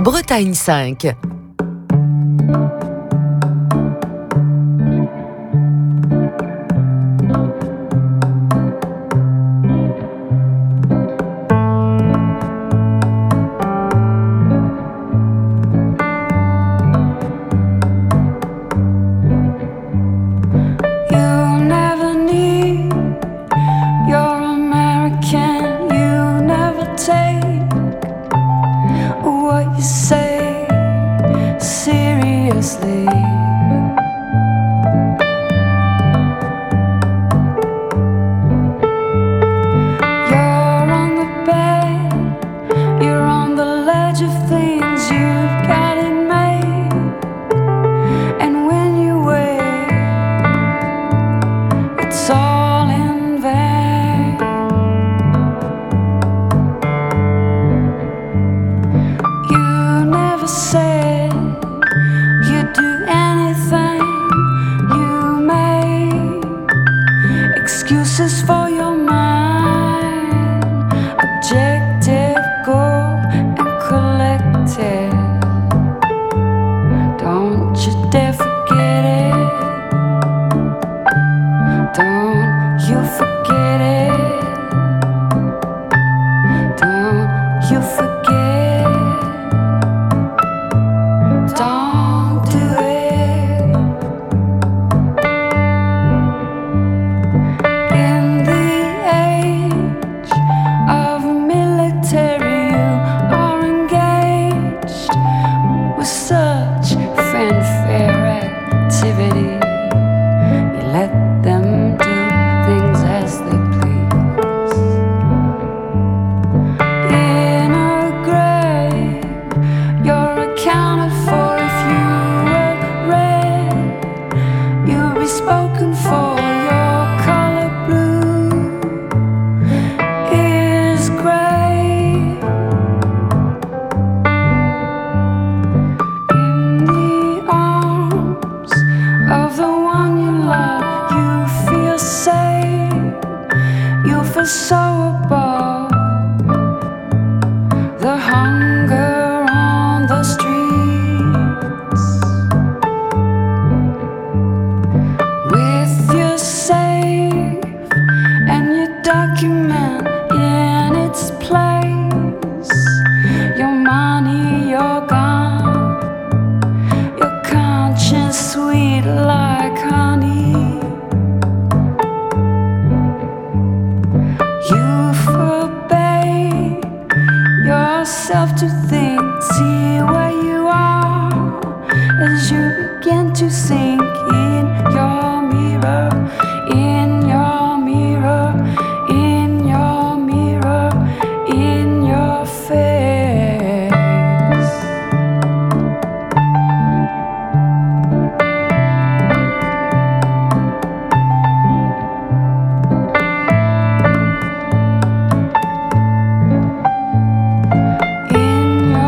Bretagne 5. In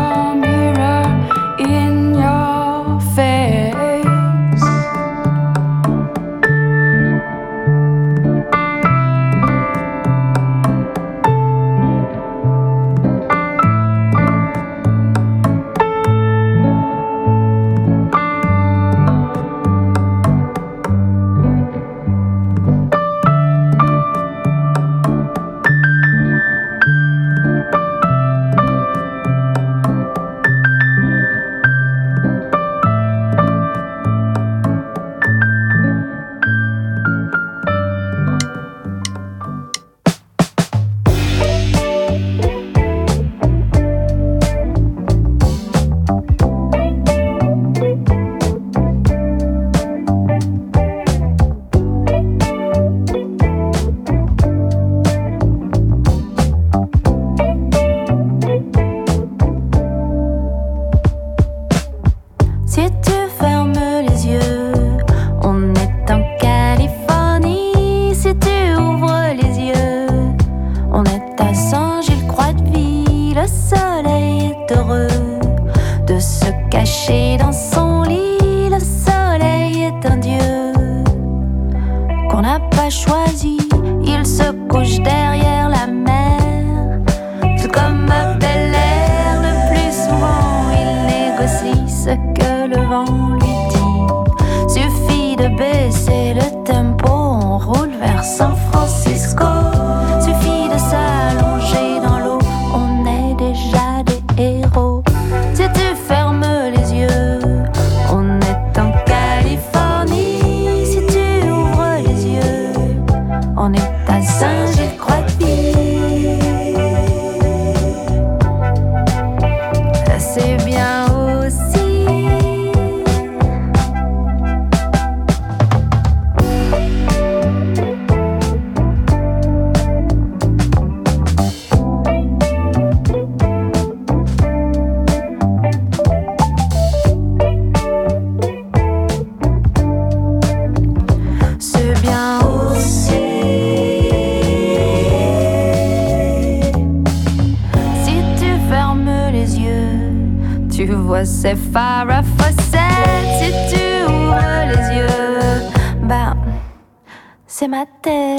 tu vois c'est Farrah Fawcett. Si tu ouvres les yeux, bah c'est ma tête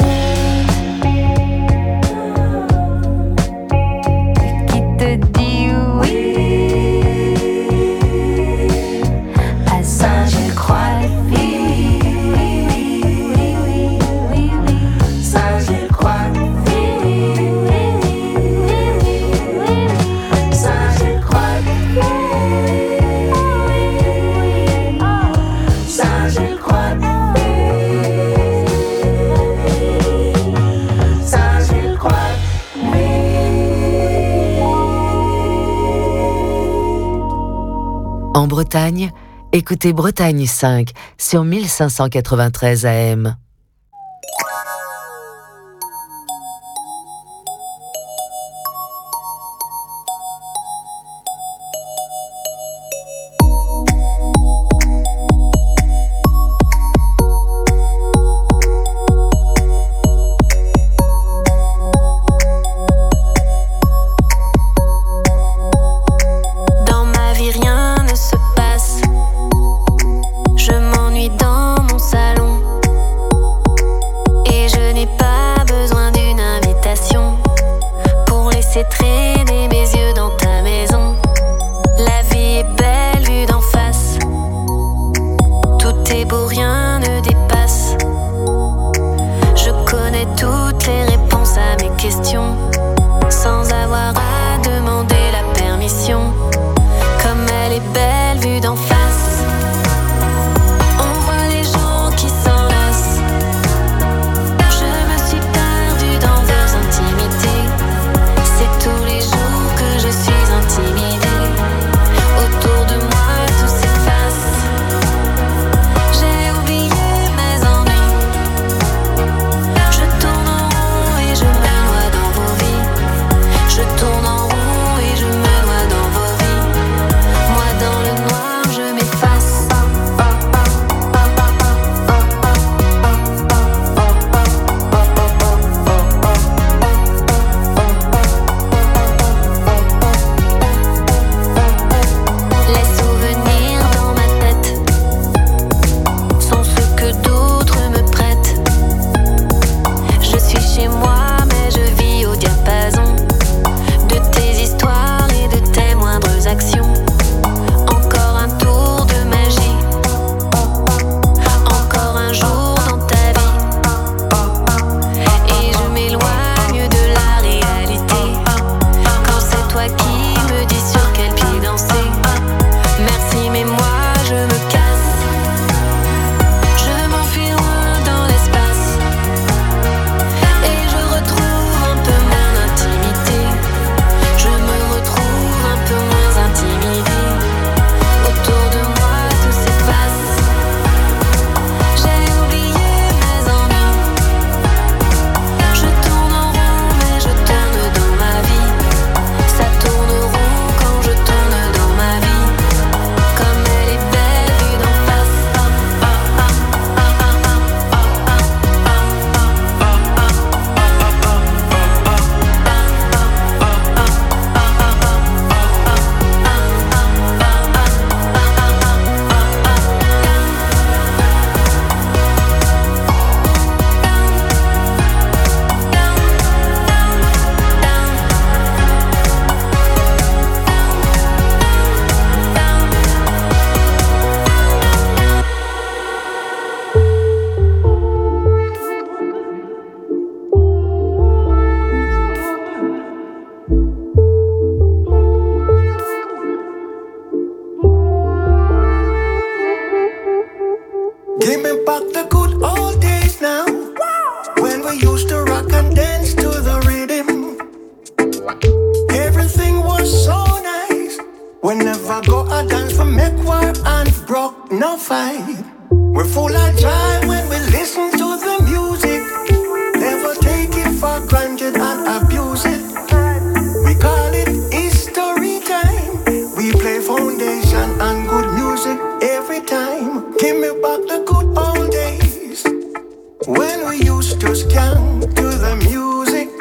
qui te dit oui. À Saint-Gilles-Croix-de-Vie. En Bretagne, écoutez Bretagne 5 sur 1593 AM.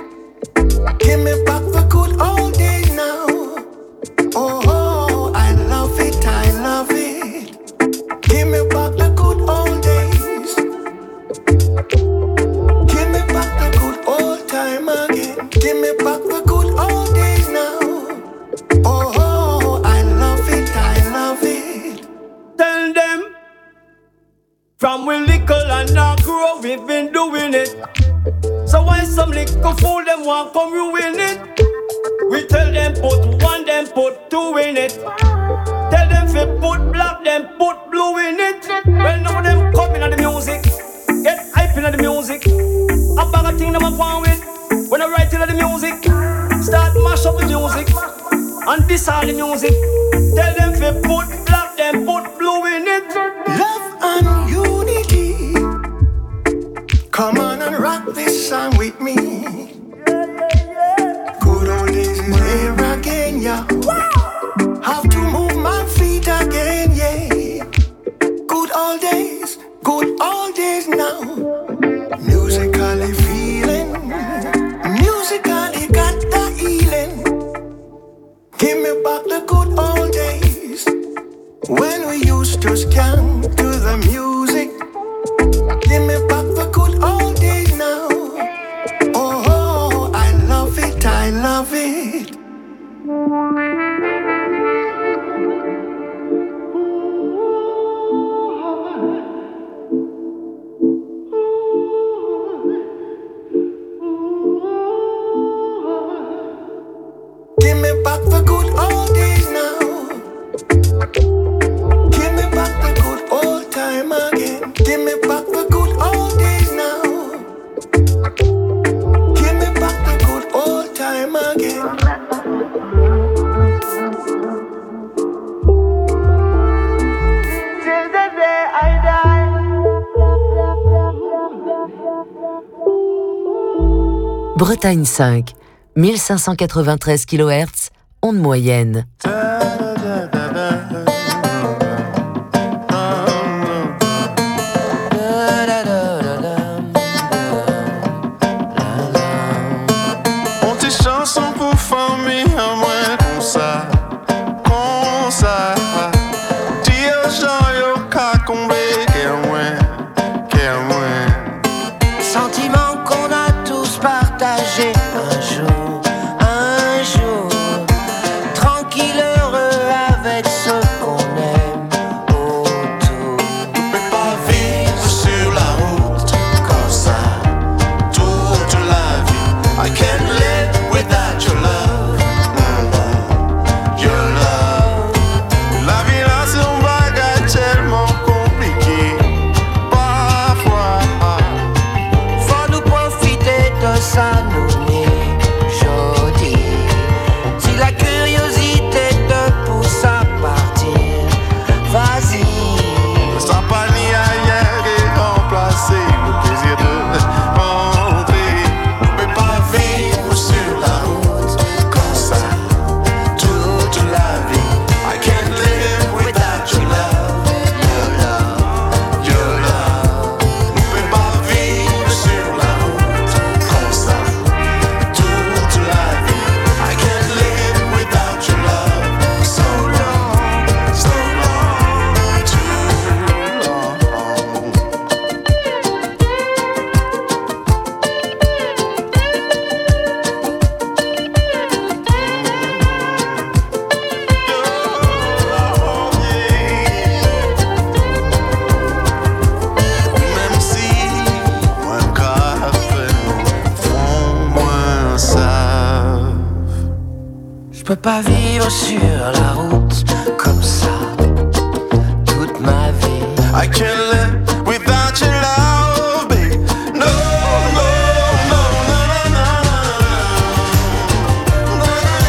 Give me back the good old days now. Oh, I love back the good old days now. Oh, I love it, I love it. Tell them, from we little and now grow, we've been doing it. So why some little fool them want come ruin it? We tell them put one, them put two in it. Tell them fi put black, them put blue in it. Well, none of them come in the music, get hype in the music. A bag of thing them a go with. When I write in the music, start mash up the music, and this all the music. Tell them fi put black, them put blue in it. Love and unity. Come on and rock this song with me. Good old days is here again, yeah. Have to move my feet again, yeah. Good old days now. Musically feeling, musically got the healing. Give me back the good old days when we used to scan to the music. Give me back the good old days now. Oh, I love it, I love it. Give me back the good old days now. Give me back the good old time again. Give me back the good old days now. Give me back the good old time again. Till the day I die. Bretagne 5, 1593 kHz, onde moyenne. On tes chansons pour former un moins comme ça. Dis aux gens yo ka combe qu'est moins. Sentiment qu'on a tous partagé un jour, tranquille, heureux avec ceux qu'on aime autour. On peut pas vivre sur la route comme ça toute la vie. I can't live without your love. Your love. La vie là c'est un bagage tellement compliqué. Parfois Faut nous profiter de ça, nous les jodi. Si la curiosité te pousse à partir, vas-y. ça pas ni ailleurs et remplacer le plaisir de rentrer. On peut pas vivre sur la route comme ça toute la vie. I can't live without your love. Your love. On peut pas vivre sur la route comme ça toute la vie. I can't live without your love. So long, too Même si moins café, font moins savent. Je peux pas vivre sur la route comme ça toute ma vie. I can't live without your love, babe. No, no, no, no, no, no, no,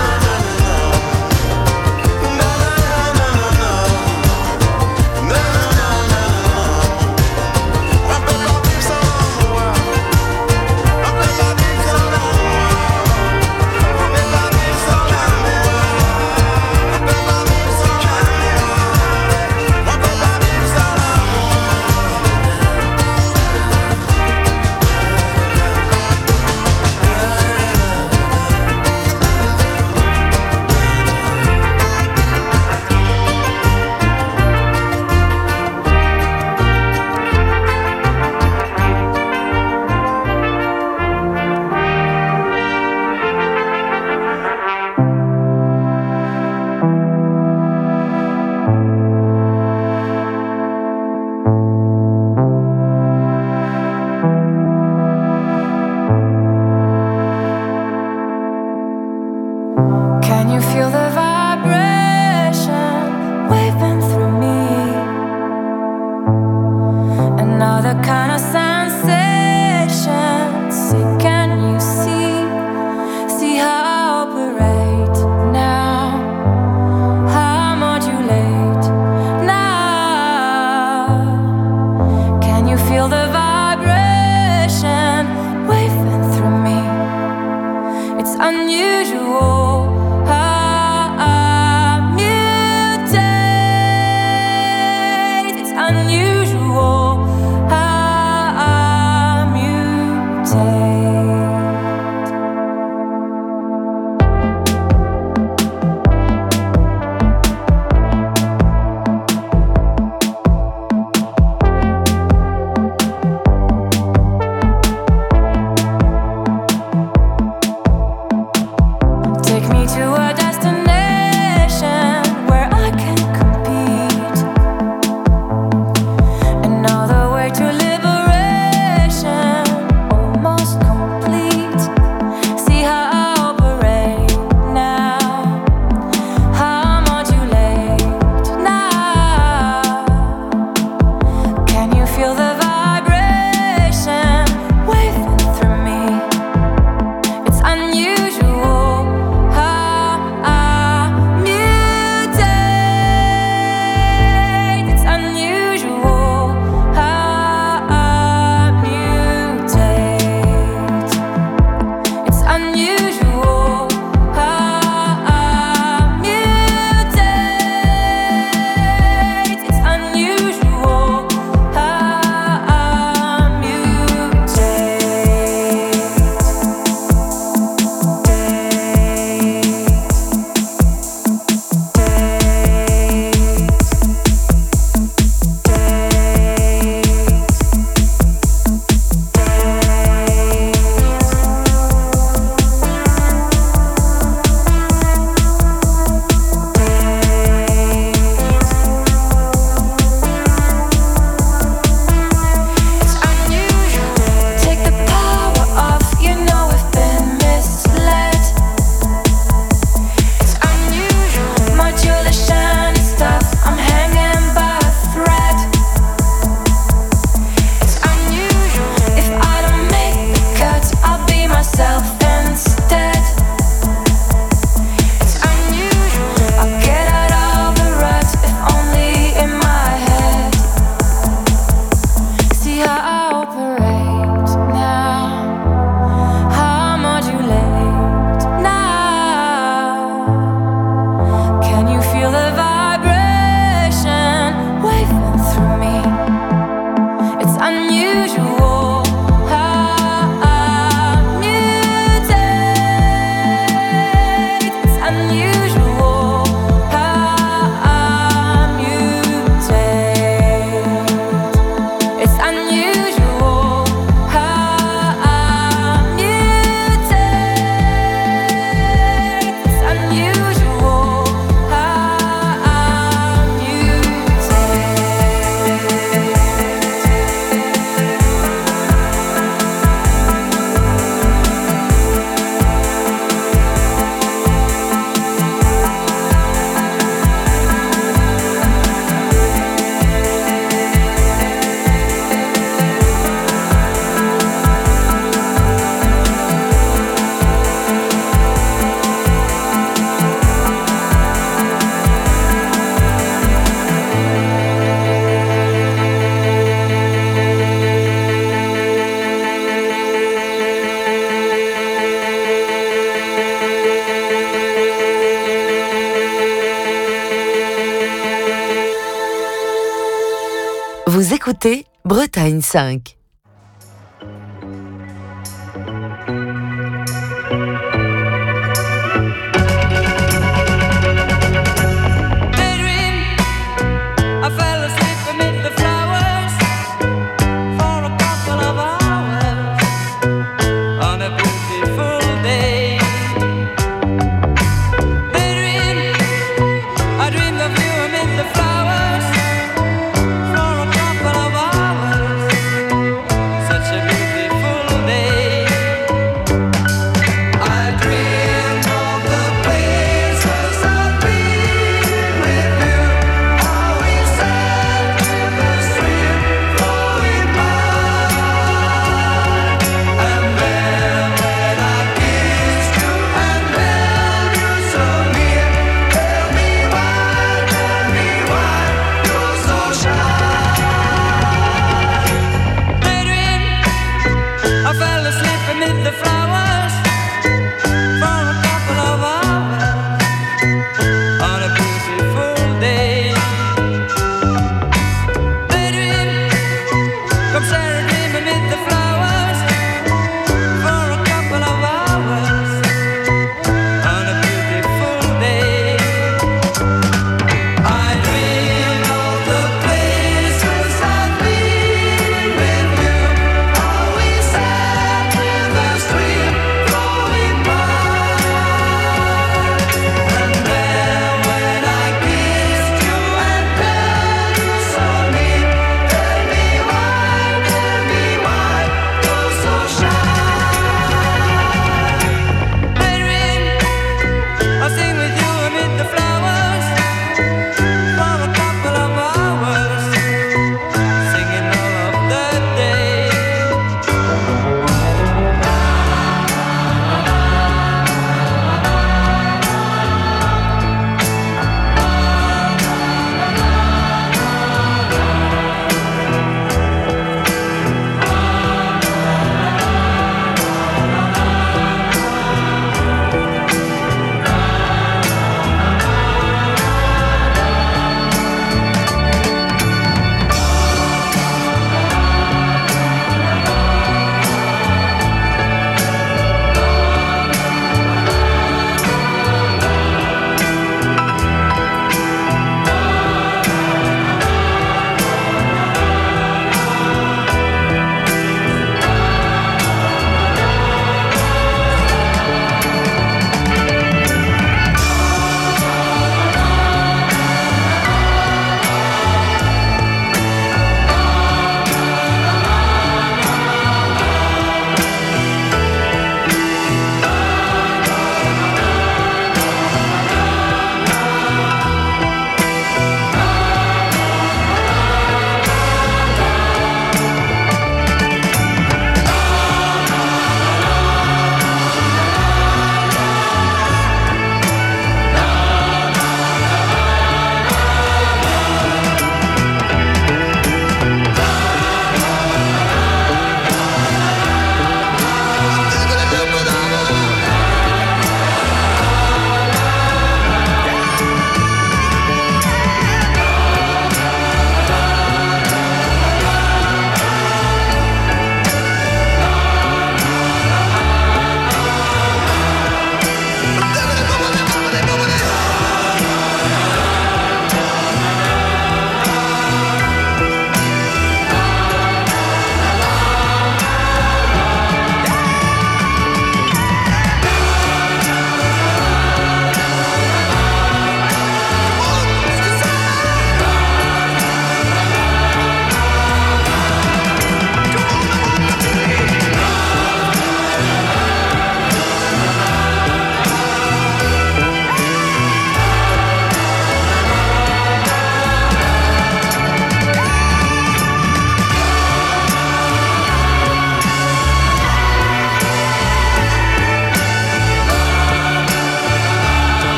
no, no, no. I peux pas vivre sans moi. I peux pas vivre sans moi. I peux pas vivre sans moi. I peux pas vivre sans moi. I peux pas vivre sans moi. Can you feel the vibration waving through me? Another kind of sensation. Say, can you see how I operate now? How I modulate now? Can you feel the vibration waving through me? It's unusual. Vous écoutez Bretagne 5. Flowers for a couple of hours.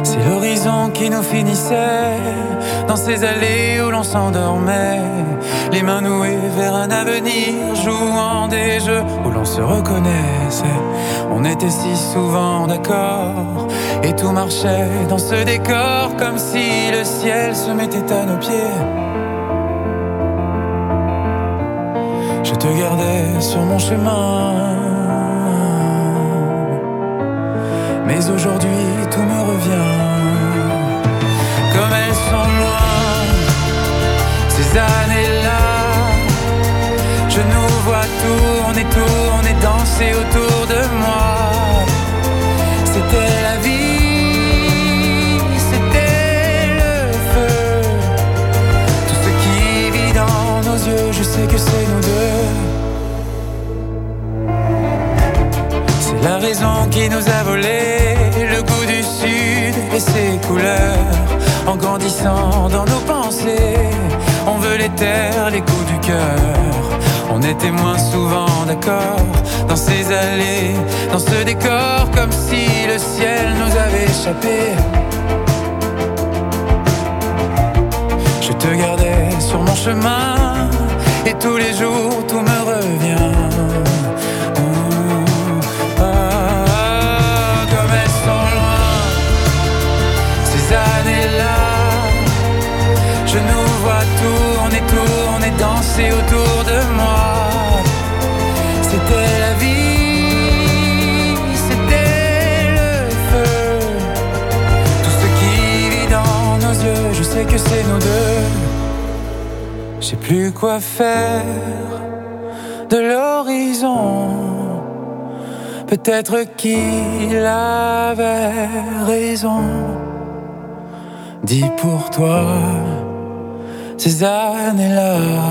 C'est l'horizon qui nous finissait dans ces allées où l'on s'endormait, les mains nouées vers un avenir, jouant des jeux où l'on se reconnaissait. On était si souvent d'accord et tout marchait dans ce décor comme si le ciel se mettait à nos pieds. Je te gardais sur mon chemin, mais aujourd'hui tout me revient. Comme elles sont loin, ces années-là, je nous vois tourner, tourner, danser autour de moi. C'était la vie, c'était le feu. Tout ce qui vit dans nos yeux, je sais que c'est nous deux. C'est la raison qui nous a volé le goût du sud et ses couleurs. En grandissant dans nos pensées, on veut les taire, les coups du cœur. On était moins souvent d'accord dans ces allées, dans ce décor, comme si le ciel nous avait échappé. Je te gardais sur mon chemin et tous les jours tout me revient. Comme elles sont loin, ces années-là, je nous vois tourner, tourner, danser autour de moi. C'était la vie, c'était le feu. Tout ce qui vit dans nos yeux, je sais que c'est nous deux. Je sais plus quoi faire de l'horizon. Peut-être qu'il avait raison. Dis pour toi, ces années-là,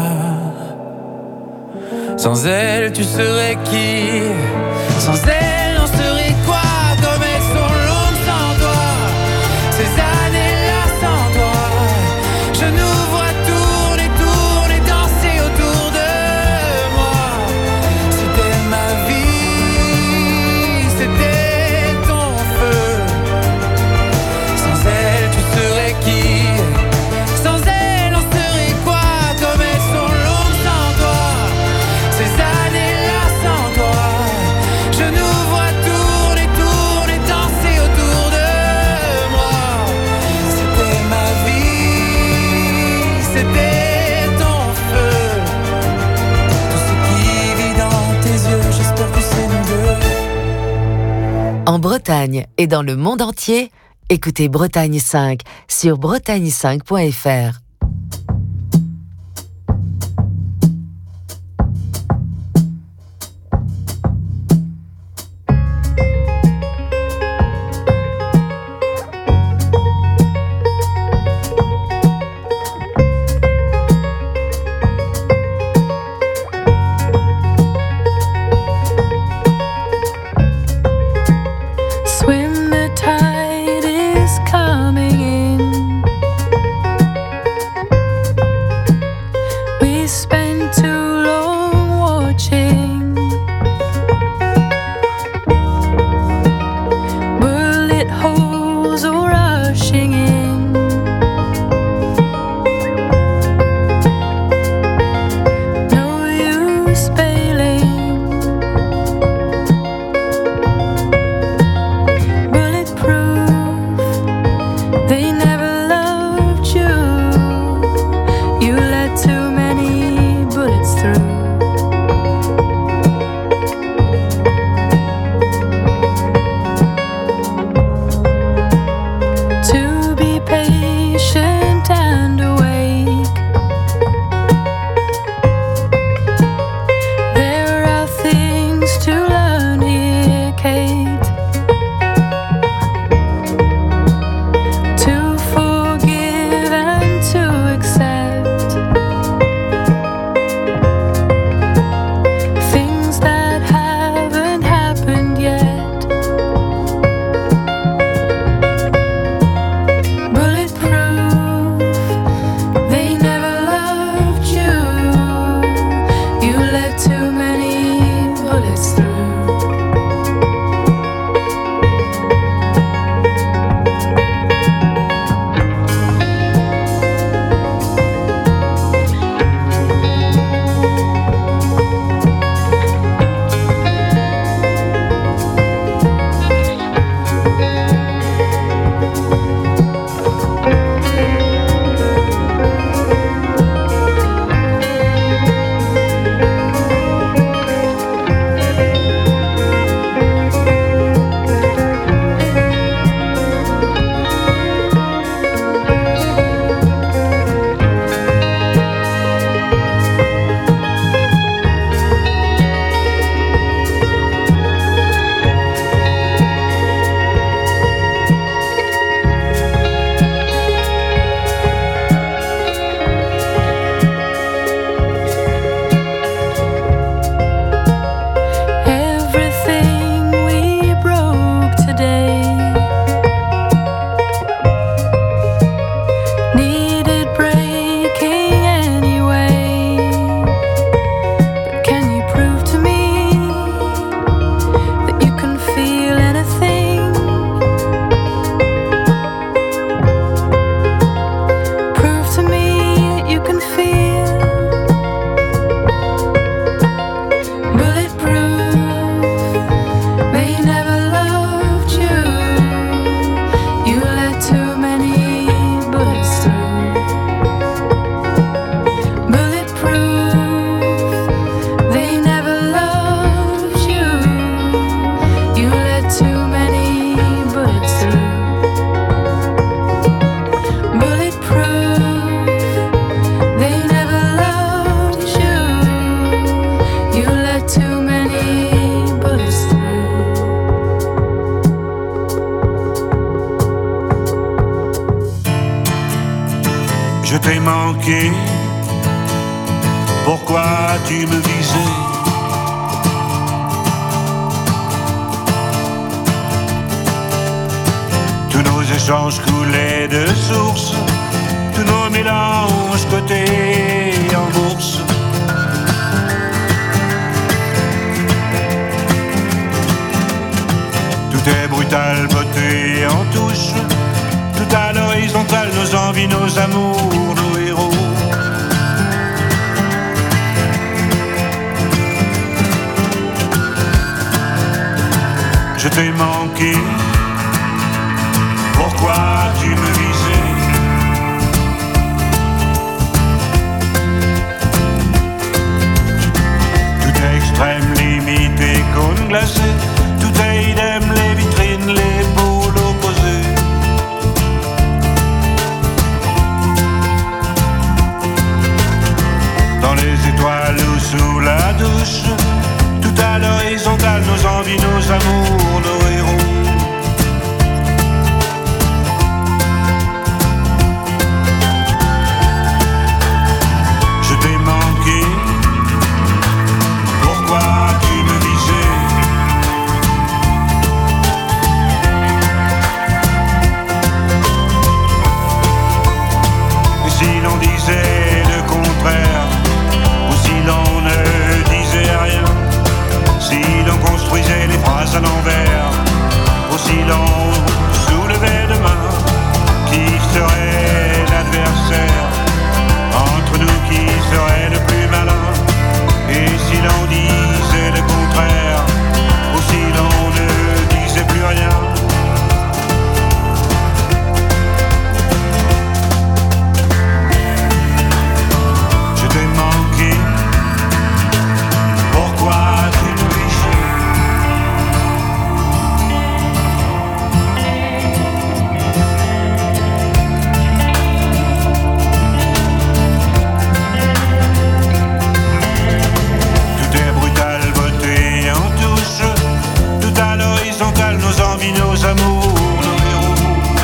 sans elle, tu serais qui? Sans elle, on serait quoi? Comme elles sont longues sans toi. Ces années-là sans toi, je nous vois tourner, tourner, danser autour de moi. C'était ma vie, c'était ton feu. Sans elle, tu serais qui? Sans elle, on serait quoi? Comme elles sont longues sans toi. Ces années-là sans toi, je nous vois tourner, tourner, danser autour de moi. C'était ma vie, c'était ton feu. Tout ce qui vit dans tes yeux, j'espère que c'est nous deux. En Bretagne et dans le monde entier, écoutez Bretagne 5 sur bretagne5.fr. Swim, the tide is coming in. Je t'ai manqué, pourquoi tu me visais? Tous nos échanges coulaient de source, tous nos mélanges cotés en bourse. Tout est brutal, beauté en touche, tout à l'horizontale, nos envies, nos amours, nos héros. Je t'ai manqué, pourquoi tu me visais? Tout est extrême, limite et cône glacé, tout est idem, les vitrines, les pôles opposés. Dans les étoiles ou sous la douche, tout à l'horizontale, nos envies, nos amours, nos héros. Je t'ai manqué, pourquoi tu me visais? Et si l'on disait le contraire, ou si l'on ne disait rien, si l'on construisait les phrases à l'envers, ou si l'on soulevait demain, qui serait l'adversaire? Entre nous, qui serait le plus malin? Et si l'on disait le contraire, ou si l'on ne disait plus rien? Je t'ai manqué, pourquoi tu me visais? Tout est brutal, beauté en touche, tout à l'horizontale, nos envies, nos amours, nos héros.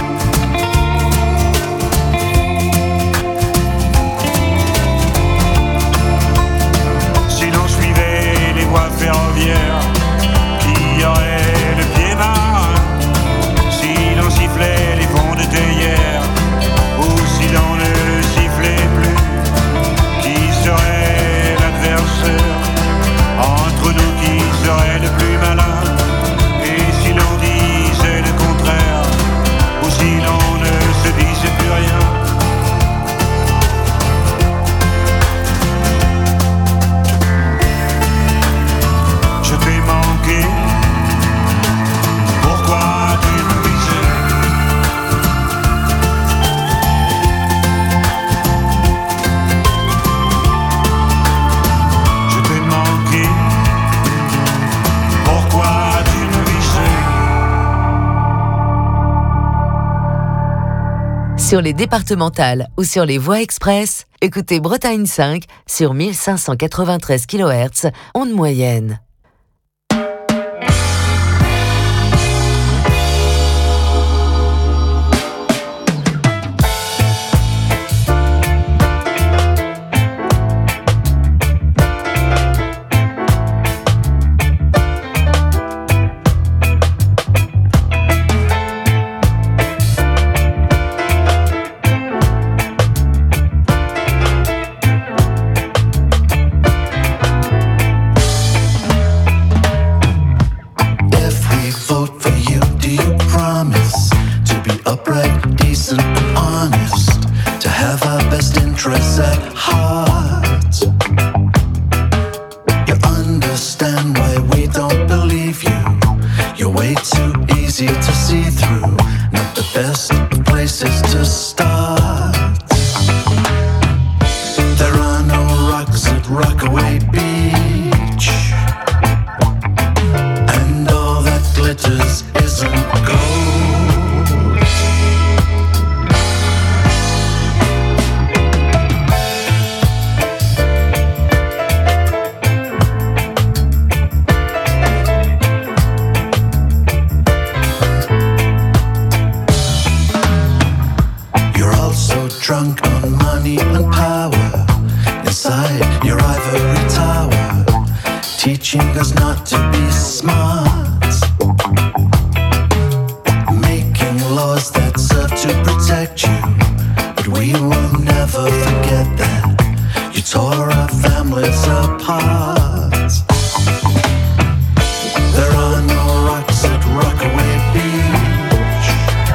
Si l'on suivait les voies ferroviaires, qui aurait le pied marin? Si l'on sifflait les fonds de théière, ou si l'on ne sifflait plus, qui serait l'adversaire? Entre nous, qui serait le plus malin? Et si l'on disait le contraire, ou si l'on ne se disait plus rien? Je t'ai manqué, pourquoi tu me visais? Je t'ai manqué, pourquoi tu me visais? Sur les départementales ou sur les voies express, écoutez Bretagne 5 sur 1593 kHz, onde moyenne. drunk on money us not to be smart, making laws that serve to protect you. But we will never forget that you tore our families apart. There are no rocks at Rockaway Beach,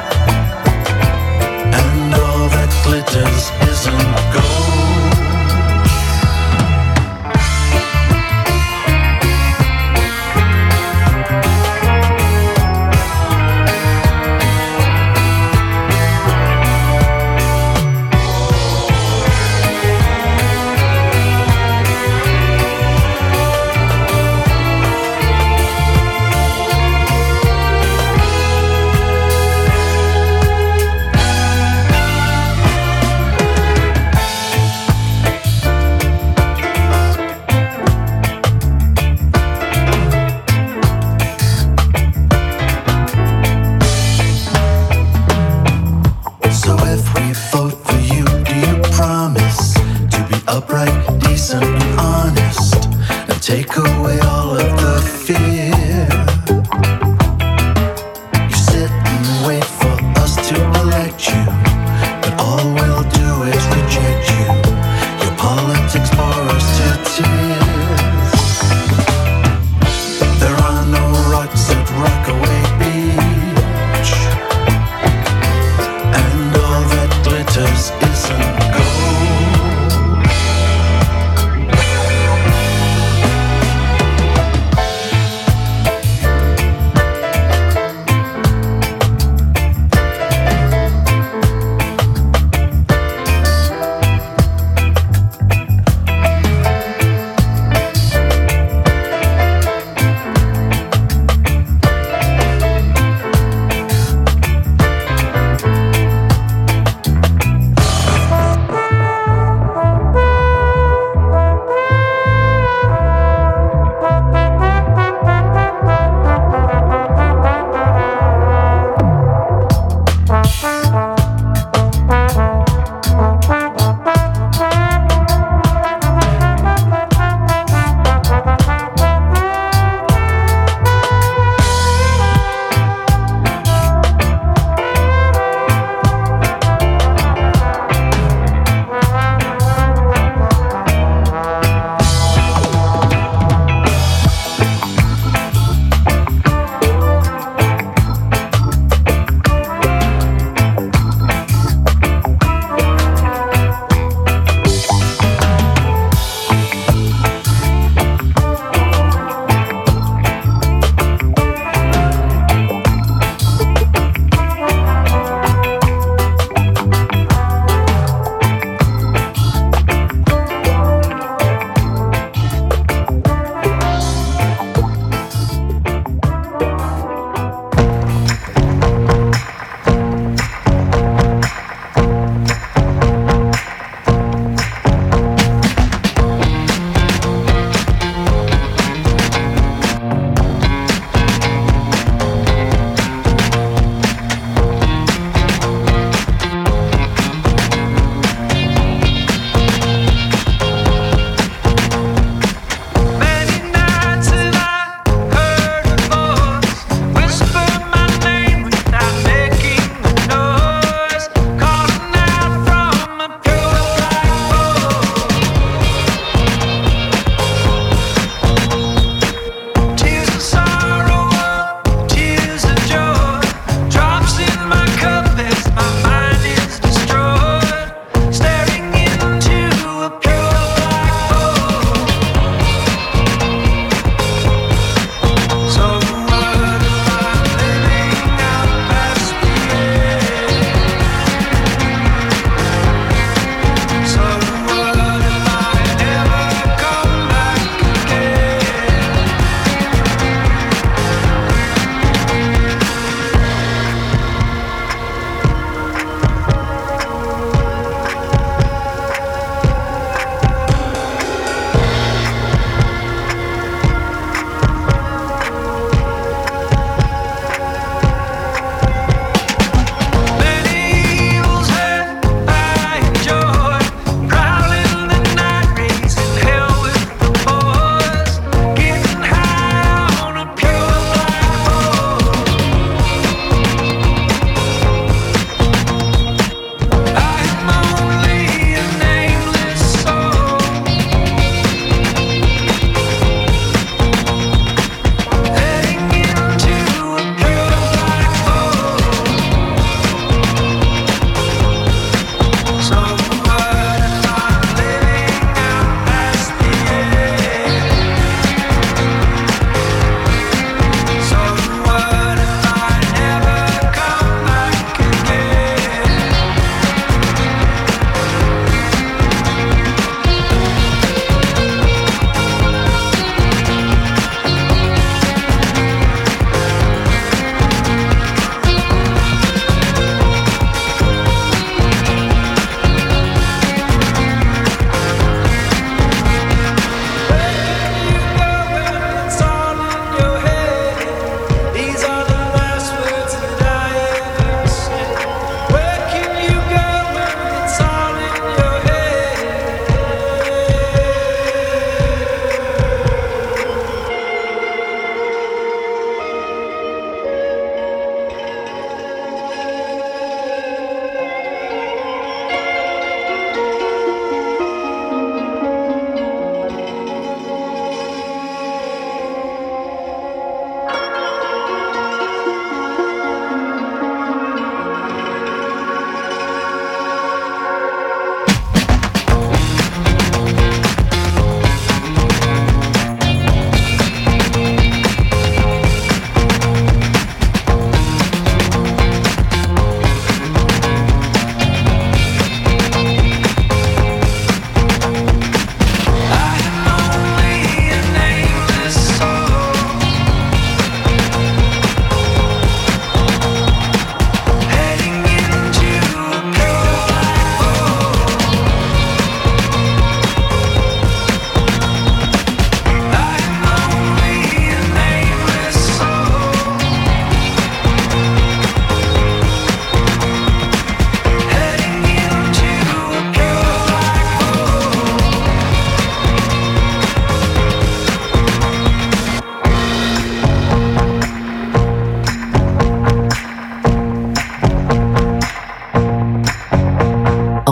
and all that glitters isn't gold.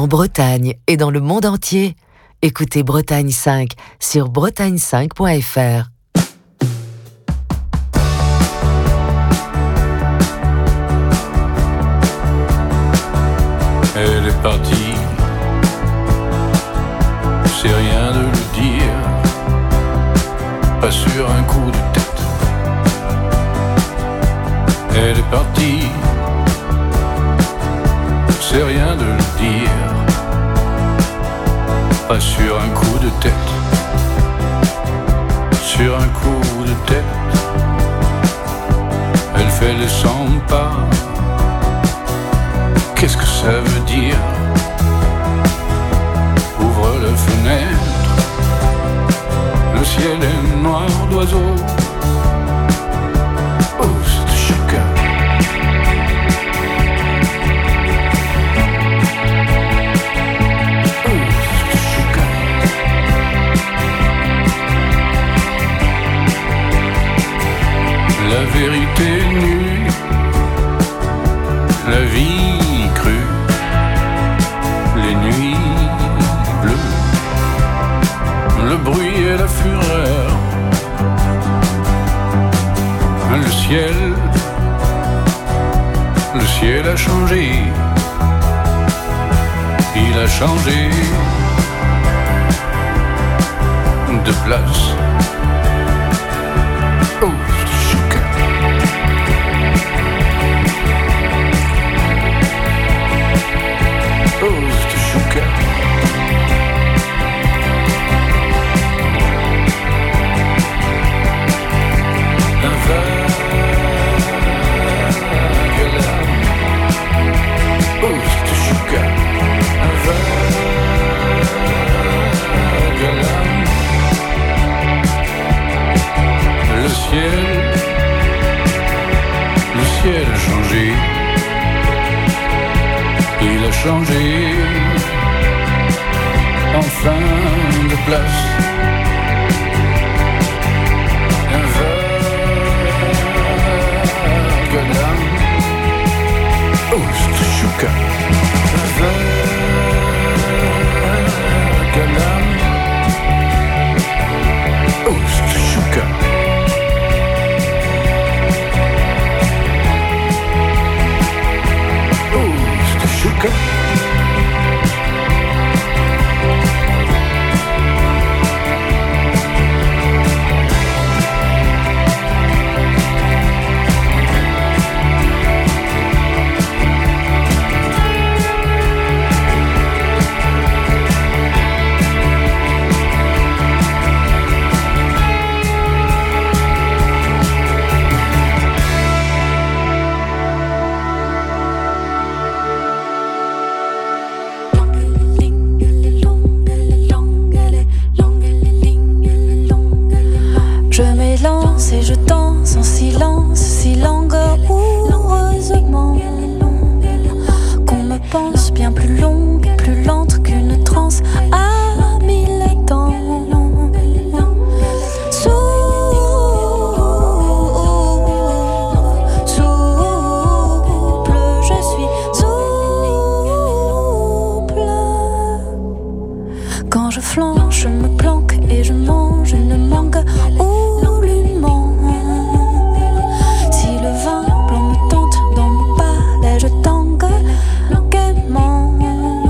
En Bretagne et dans le monde entier, écoutez Bretagne 5 sur bretagne5.fr. Elle est partie, c'est rien de le dire, pas sur un coup de tête. Elle est partie, c'est rien de le dire, pas sur un coup de tête. Sur un coup de tête, elle fait les 100 pas. Qu'est-ce que ça veut dire? Ouvre la fenêtre, le ciel est noir d'oiseaux. Ose de chacun. Ose de chacun. La vérité nue, la vie crue, les nuits bleues, le bruit et la fureur, le ciel a changé, il a changé de place. Oh, Ose de chouka. Un vague larme. Ose de chouka. Un vague larme. Le ciel a changé. Il a changé, enfin de place. Un vague larme. Ose de chouka. Un vague larme. Ose de chouka. Ose de chouka. Et je danse en silence, si langoureusement qu'on me pense bien plus longue, plus lente qu'une transe à 1000 temps. Souple, je suis souple. Quand je flanche, je me planque et je mange une mangue. Si le vin blanc me tente dans mon palais, je tangue gaiement.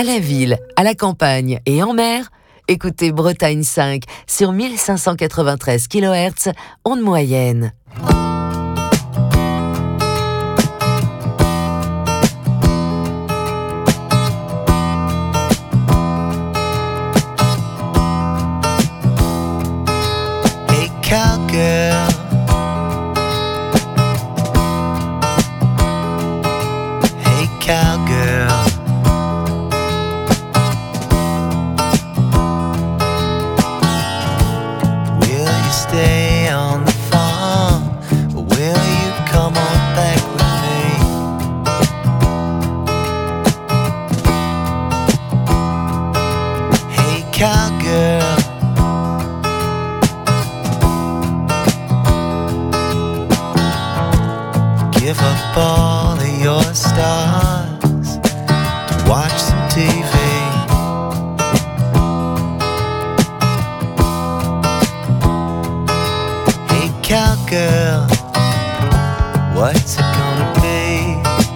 À la ville, à la campagne et en mer, écoutez Bretagne 5 sur 1593 kHz, onde moyenne. Hey cowgirl, hey cowgirl, will you stay on the farm or will you come on back with me? Hey cowgirl, give up all of your stars to watch some TV. Hey cowgirl, what's it gonna be?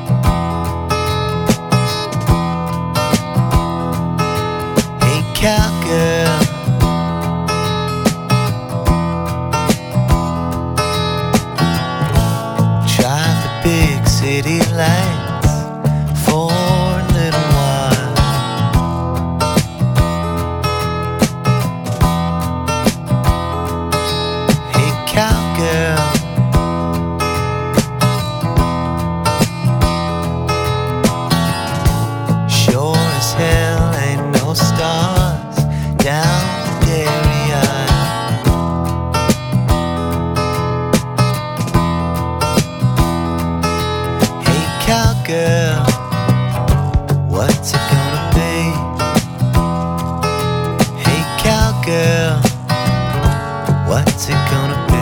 Hey cowgirl, drive the big city lights for a little while. Hey cowgirl, sure as hell ain't no stars down the dairy aisle. Hey cowgirl, what's it gonna be? Hey cowgirl, what's it gonna be?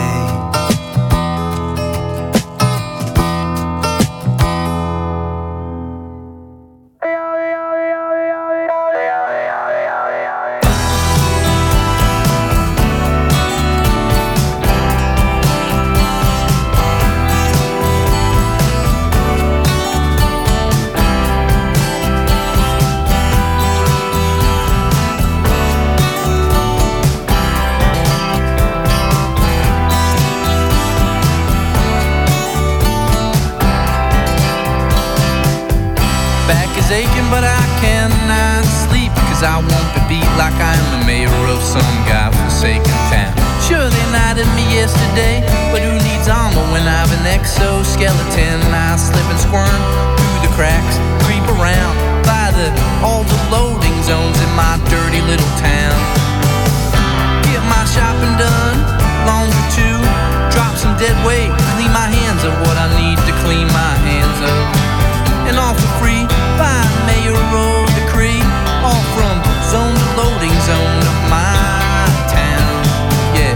Back is aching, but I cannot sleep, 'cause I want to be like I am the mayor of some godforsaken town. Sure, they knighted me yesterday, but who needs armor when I've an exoskeleton? I slip and squirm through the cracks, creep around by all the loading zones in my dirty little town. Get my shopping done, laundry too, drop some dead weight, clean my hands of what I need to clean my hands of. And all for free by mayoral decree, all from zone to loading zone of my town. Yeah.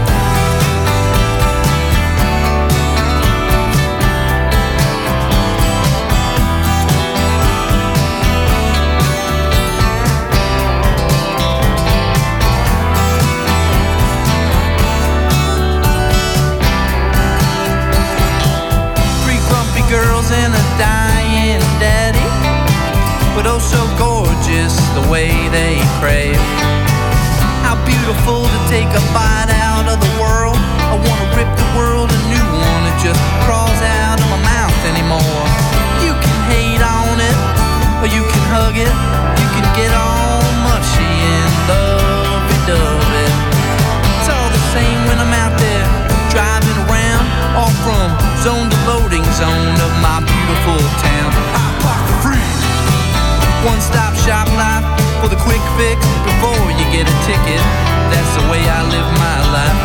Three grumpy girls and a dying daddy, but oh so gorgeous the way they crave. How beautiful to take a bite out of the world. I wanna rip the world a new one, it just crawls out of my mouth anymore. You can hate on it, or you can hug it, you can get all mushy and lovey-dovey. It's all the same when I'm out there driving around, all from zone to loading zone of my beautiful town. I park for free. One-stop shop life for the quick fix before you get a ticket. That's the way I live my life.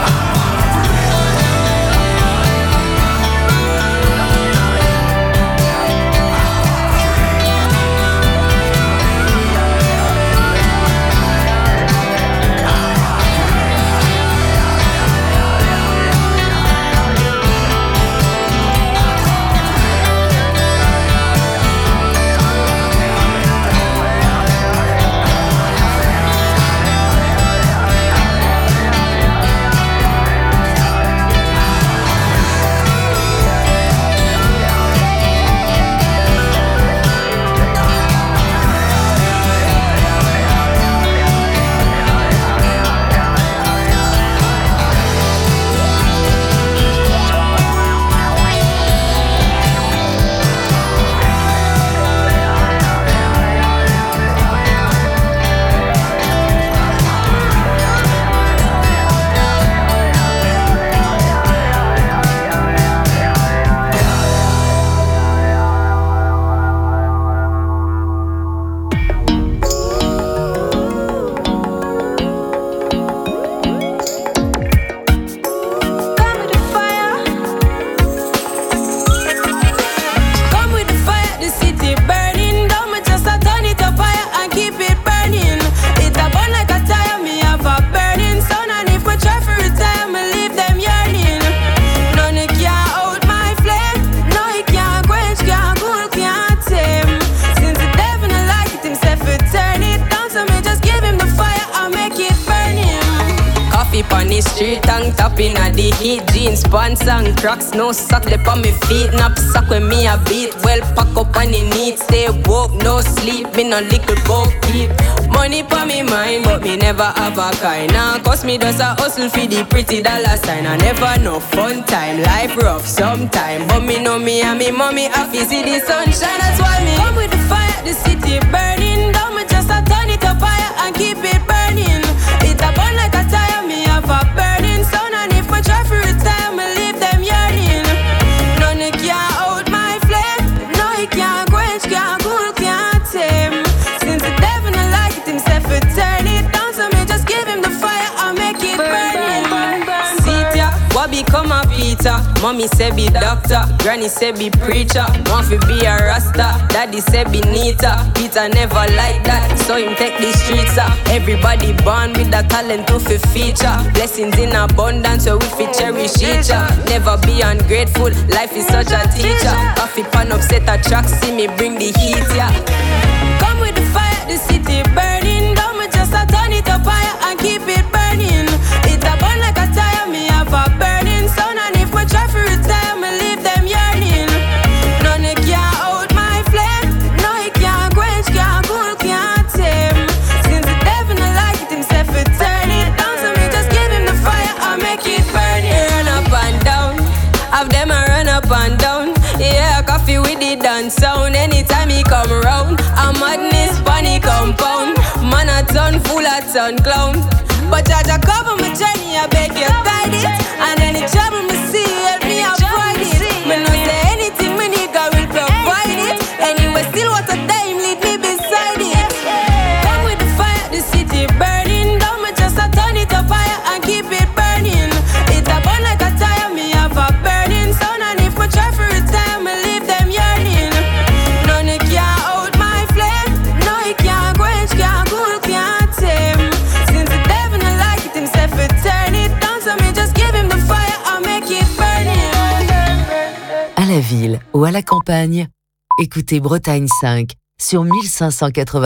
Coffee on the street, tongue tapping at the heat. Jeans, pants and cracks, no sock lip on me feet. Knapsack when me a beat, well pack up on the neat. Stay woke, no sleep, me no little boat deep. Money pa me mind, but me never have a kind. Now cause me just a hustle for the pretty dollar sign. I never know fun time, life rough sometime. But me know me and me mommy happy see the sunshine. That's why me come with the fire, the city burning down. Me just a turn it up higher and keep it burning. It a burn like a tire, me have a burning sun. And if I try to retire, me leave them yearning. None it can't out my flame. No it can't quench, can't cool, can't tame. Since the devil not like it himself, it turn it down. So me just give him the fire and make it burning. See ya, what become a Peter? Mommy say be doctor, granny say be preacher. Want fi be a rasta, daddy say be neater. Peter never like that, so him take the streets. Everybody born with a talent to fi feature. Blessings in abundance, so we fi cherish each other. Never be ungrateful, life is such a teacher. Coffee pan upset a track, see me bring the heat, yeah. Come with the fire, the city burning down. Me just a turn it up higher and keep it burning. It a burn like a tire, me have a burning sun. And if me try to retire, me leave them yearning. None it can't out my flame. No it can't quench, can't cool, can't tame. Since the devil not like it himself, it turn it down. So me just give him the fire and make it burn. Run up and down, have them a run up and down. Yeah, coffee with the dance sound. Anytime he come round, a madness funny compound. Man a ton full of ton clown. But Jaja cover my journey, I beg you guide it. And any trouble me see, help me avoid it. Me no say anything, me nigga will provide it. Anyway, still what a time, lead me beside it. Come with the fire, the city burning down. Me just a turn it up higher and keep it burning. It a burn like a tire, me have a burning sun. And if me try to retire, me leave them yearning. None it can't out my flame. No it can't quench, can't cool, can't tame. Since the devil not like it himself, it turn it down. So me just give him the fire and make it burning. À la ville ou à la campagne, écoutez Bretagne 5 sur 1580